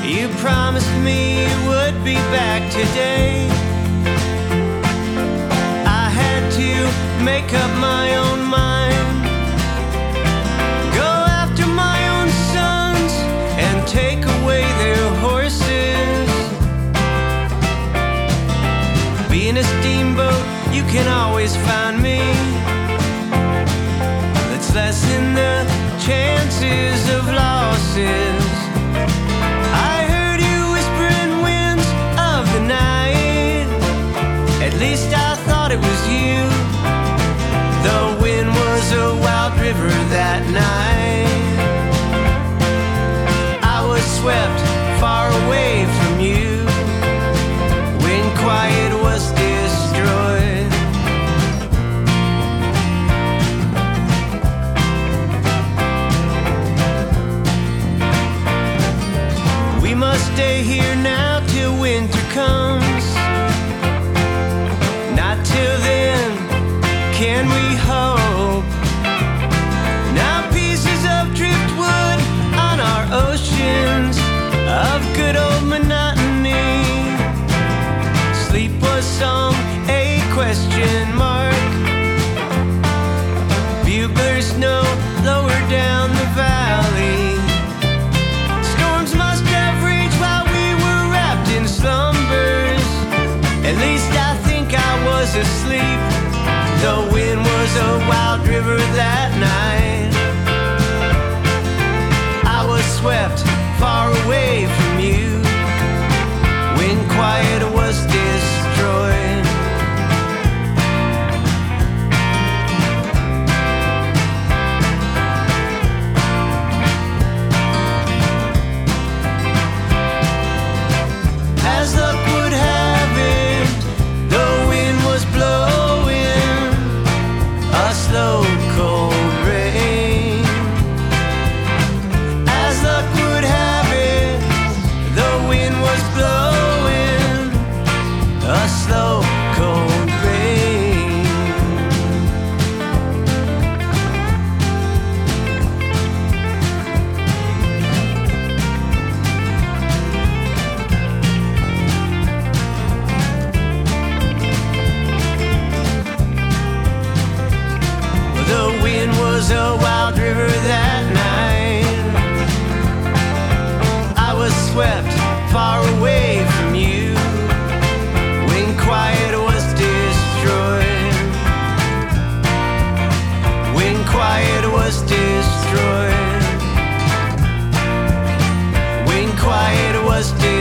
You promised me you would be back today. I had to make up my own mind, go after my own sons and take away their horses. Being a steamboat, you can always find me. Let's lessen the chances of losses. I heard you whispering winds of the night. At least I thought it was you. The wind was a wild river that night. I was swept far away from you when quiet was destroyed. We must stay here now till winter comes. Not till then can we hope. Now pieces of driftwood on our oceans of good old monotony. Sleep was sung a question mark. Buglers know lower down the valley. Storms must have raged while we were wrapped in slumbers. At least I think I was asleep. The wind was a wild river that night. I was swept far away from you when quiet was destroyed. As luck would have it, the wind was blowing a slow, cold rain. As luck would have it, the wind was blowing a slow, cold rain. The wind was a wild river that night. I was swept far away from you when quiet was destroyed. When quiet was destroyed. When quiet was destroyed.